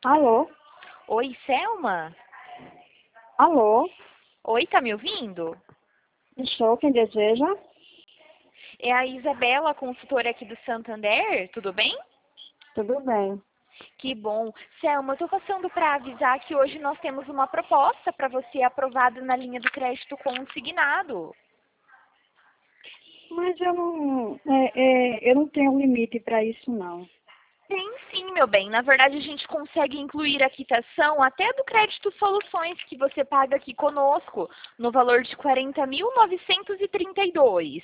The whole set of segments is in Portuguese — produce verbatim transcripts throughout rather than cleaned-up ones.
Alô? Oi, Selma? Alô? Oi, tá me ouvindo? Estou, quem deseja? É a Isabela, consultora aqui do Santander, tudo bem? Tudo bem. Que bom. Selma, eu tô passando para avisar que hoje nós temos uma proposta para você aprovada na linha do crédito consignado. Mas eu não, é, é, eu não tenho limite para isso, não. Tem sim, meu bem. Na verdade, a gente consegue incluir a quitação até do crédito soluções que você paga aqui conosco, no valor de quarenta mil novecentos e trinta e dois.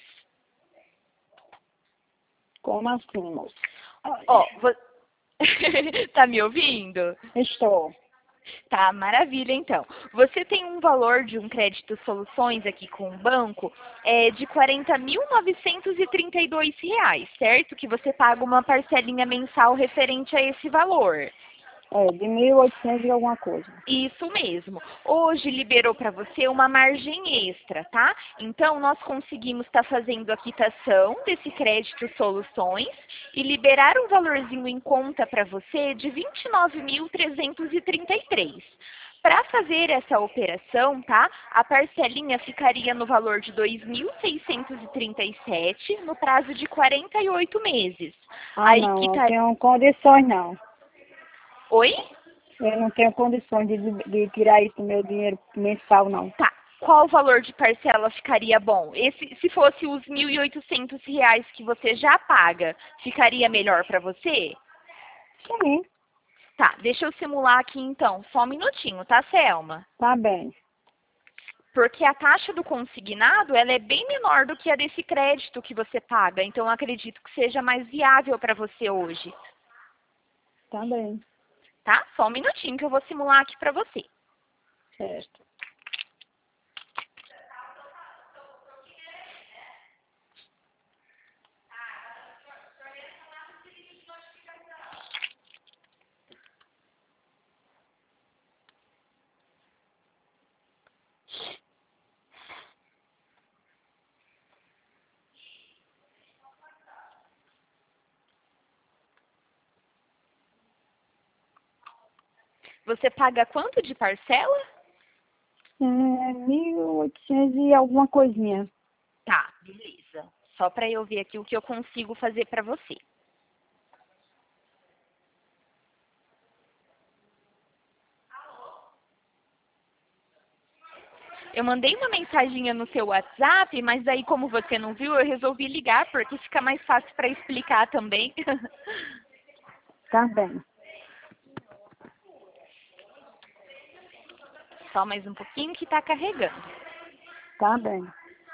Como assim, moço? Ó, vo- tá me ouvindo? Estou. Tá, maravilha, então. Você tem um valor de um crédito soluções aqui com o banco é, de quarenta mil novecentos e trinta e dois reais, certo? Que você paga uma parcelinha mensal referente a esse valor. É, de mil e oitocentos e alguma coisa. Isso mesmo. Hoje liberou para você uma margem extra, tá? Então, nós conseguimos estar fazendo a quitação desse crédito soluções e liberar um valorzinho em conta para você de vinte e nove mil trezentos e trinta e três. Para fazer essa operação, tá? A parcelinha ficaria no valor de dois mil seiscentos e trinta e sete no prazo de quarenta e oito meses. Ah, Aí não, não quita... tenho condições, não. Oi? Eu não tenho condições de, de tirar isso do meu dinheiro mensal, não. Tá. Qual o valor de parcela ficaria bom? Esse, se fosse os mil e oitocentos reais que você já paga, ficaria melhor para você? Sim, Tá, deixa eu simular aqui então. Só um minutinho, tá, Selma? tá bem. Porque a taxa do consignado, ela é bem menor do que a desse crédito que você paga. Então, eu acredito que seja mais viável para você hoje. Tá bem. Tá? Só um minutinho que eu vou simular aqui para você. Certo. Você paga quanto de parcela? É, mil e oitocentos e alguma coisinha. Tá, beleza. Só para eu ver aqui o que eu consigo fazer para você. Eu mandei uma mensaginha no seu WhatsApp, mas daí como você não viu, eu resolvi ligar porque fica mais fácil para explicar também. Tá bem. Só mais um pouquinho que está carregando. Tá bem.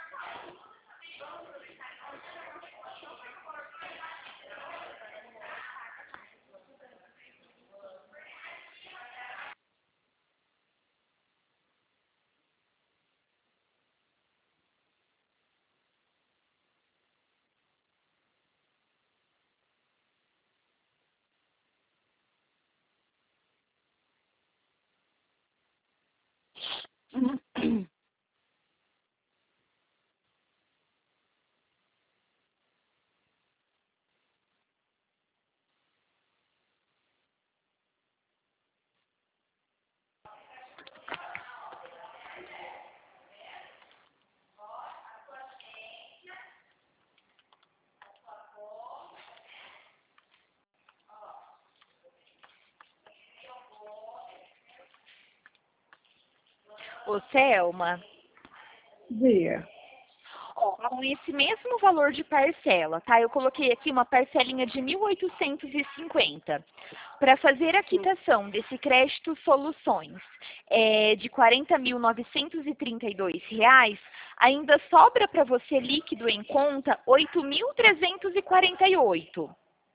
Ô, Selma, Dia. ó, com esse mesmo valor de parcela, tá? Eu coloquei aqui uma parcelinha de mil oitocentos e cinquenta. Para fazer a quitação desse crédito soluções é, de quarenta mil novecentos e trinta e dois reais, ainda sobra para você líquido em conta oito mil trezentos e quarenta e oito.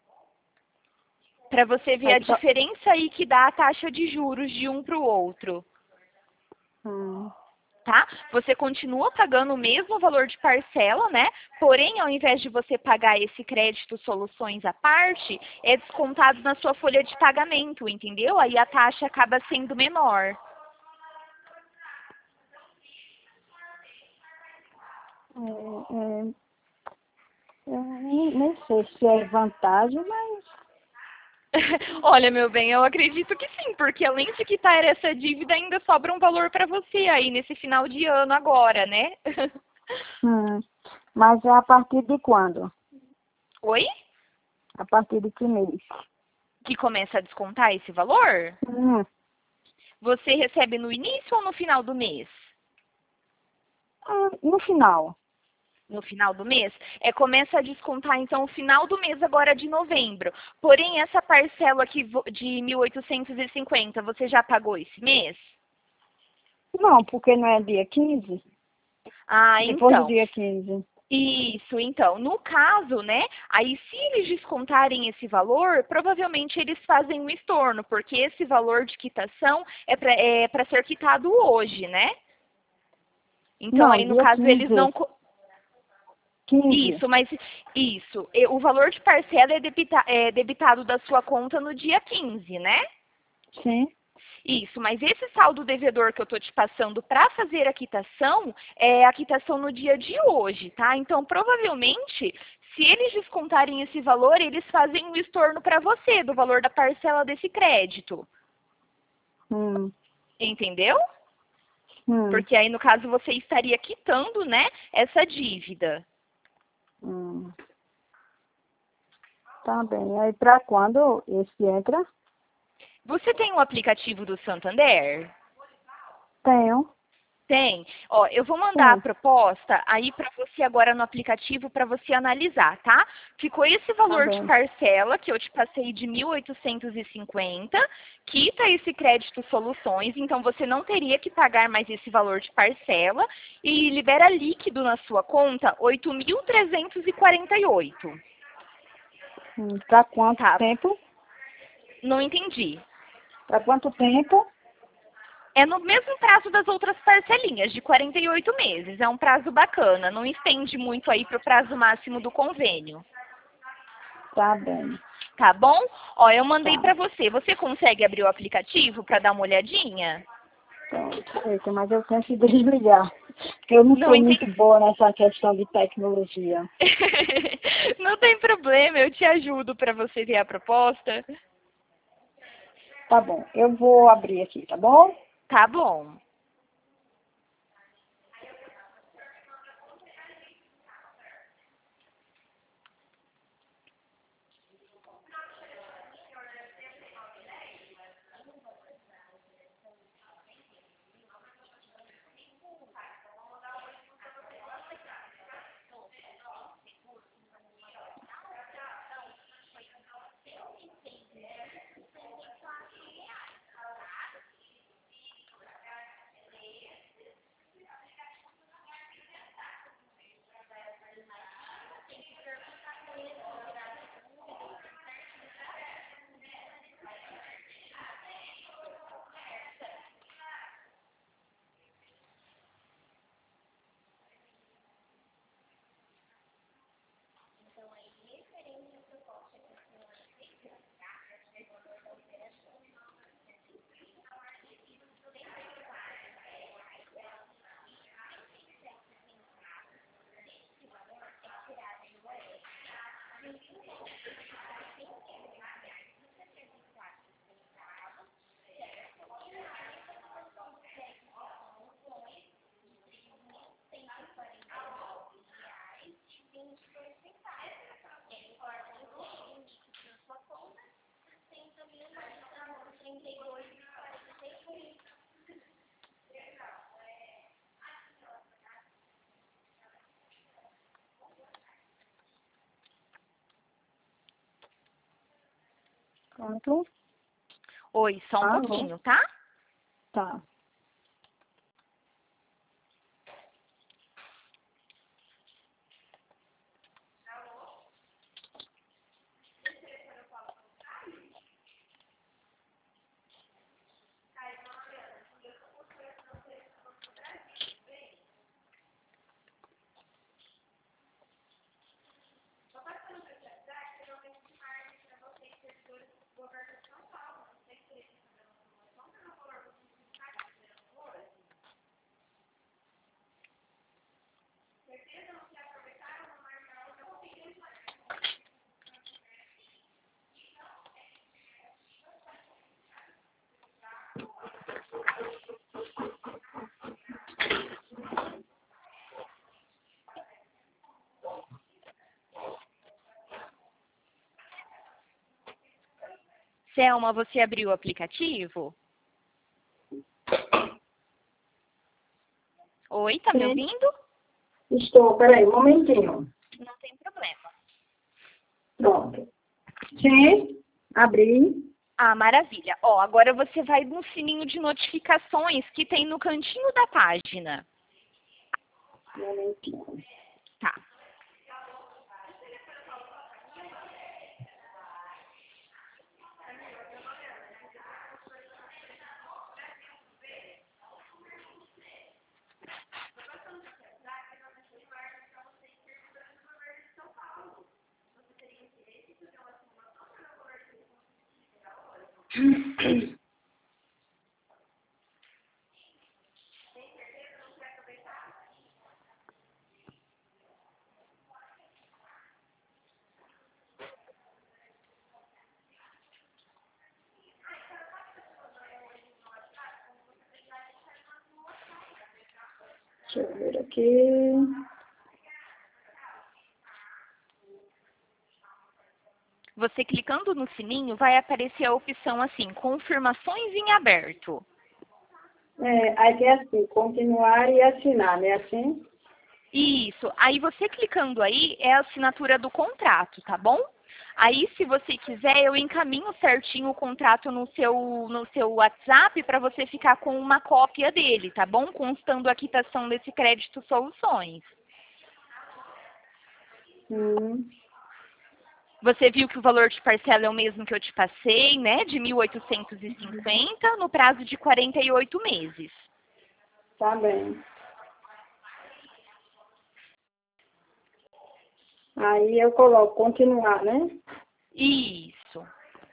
Para você ver a Aí só... diferença aí que dá a taxa de juros de um para o outro. Hum. Tá? Você continua pagando o mesmo valor de parcela, né? Porém, ao invés de você pagar esse crédito soluções à parte, é descontado na sua folha de pagamento, entendeu? Aí a taxa acaba sendo menor. É, é, eu nem, nem sei se é vantagem, mas Olha, meu bem, eu acredito que sim, porque além de quitar essa dívida, ainda sobra um valor para você aí nesse final de ano agora, né? Hum. Mas é a partir de quando? Oi? A partir de que mês? Que começa a descontar esse valor? Hum. Você recebe no início ou no final do mês? Ah, no final. No final do mês? É, começa a descontar, então, no final do mês agora de novembro. Porém, essa parcela aqui vo- de mil oitocentos e cinquenta, você já pagou esse mês? Não, porque não é dia quinze. Ah, Depois do então. dia quinze. Isso, então, no caso, né, aí se eles descontarem esse valor, provavelmente eles fazem um estorno, porque esse valor de quitação é para é pra ser quitado hoje, né? Então, Não, aí no dia caso eles quinze. não... co- quinze. Isso, mas isso, e o valor de parcela é, debita- é debitado da sua conta no dia quinze, né? Sim. Isso, mas esse saldo devedor que eu estou te passando para fazer a quitação é a quitação no dia de hoje, tá? Então, provavelmente, se eles descontarem esse valor, eles fazem um estorno para você do valor da parcela desse crédito. Hum. Entendeu? Hum. Porque aí, no caso, você estaria quitando, né, essa dívida. Hum. Tá bem. Aí pra quando esse entra? Você tem o aplicativo do Santander? Tenho. Tem. Ó, eu vou mandar a Sim. proposta aí para você agora no aplicativo para você analisar, tá? Ficou esse Tá valor de bem. parcela que eu te passei de mil oitocentos e cinquenta, quita esse crédito soluções, então você não teria que pagar mais esse valor de parcela e libera líquido na sua conta oito mil trezentos e quarenta e oito. Hum. Pra quanto Tá? tempo? Não entendi. Pra quanto tempo? É no mesmo prazo das outras parcelinhas, de quarenta e oito meses. É um prazo bacana, não estende muito aí para o prazo máximo do convênio. Tá bem. Tá bom? Ó, eu mandei Tá. para você. Você consegue abrir o aplicativo para dar uma olhadinha? Então, eita, mas eu tenho que desligar. Porque eu não Não sou muito entendi. boa nessa questão de tecnologia. Não tem problema, eu te ajudo para você ver a proposta. Tá bom. Eu vou abrir aqui, tá bom? Tá bom. Pronto. Oi, só um Alô? pouquinho, tá? Tá. Selma, você abriu o aplicativo? Oi, tá me Sim. ouvindo? Estou, peraí, um momentinho. Não tem problema. Pronto. Sim, abri. Ah, maravilha. Ó, agora você vai no sininho de notificações que tem no cantinho da página. Um momentinho. Tá. Deixa eu ver aqui. Você clicando no sininho, vai aparecer a opção assim, confirmações em aberto. É, aí tem assim, continuar e assinar, né? Assim? Isso. Aí você clicando aí, é a assinatura do contrato, tá bom? Aí, se você quiser, eu encaminho certinho o contrato no seu, no seu WhatsApp para você ficar com uma cópia dele, tá bom? Constando a quitação desse crédito soluções. Hum, Você viu que o valor de parcela é o mesmo que eu te passei, né? De mil oitocentos e cinquenta no prazo de quarenta e oito meses. tá bem. Aí eu coloco continuar, né? Isso.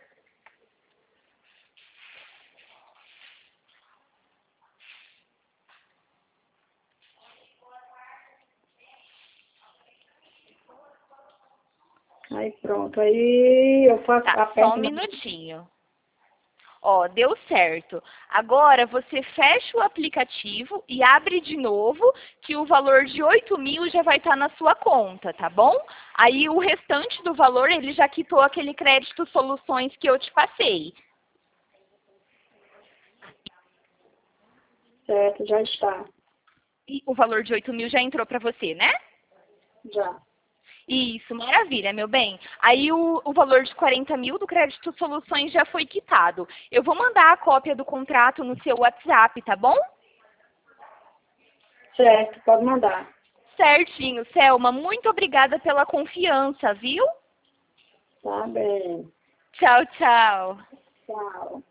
Aí pronto. Aí eu faço, Tá, só aperto um na... minutinho. Ó, deu certo. Agora você fecha o aplicativo e abre de novo, que o valor de oito mil já vai estar na sua conta, tá bom? Aí o restante do valor, ele já quitou aquele crédito soluções que eu te passei. Certo, já está. E o valor de oito mil já entrou para você, né? Já. Isso, maravilha, meu bem. Aí o, o valor de quarenta mil do crédito soluções já foi quitado. Eu vou mandar a cópia do contrato no seu WhatsApp, tá bom? Certo, pode mandar. Certinho, Selma. Muito obrigada pela confiança, viu? Tá bem. Tchau, tchau. Tchau.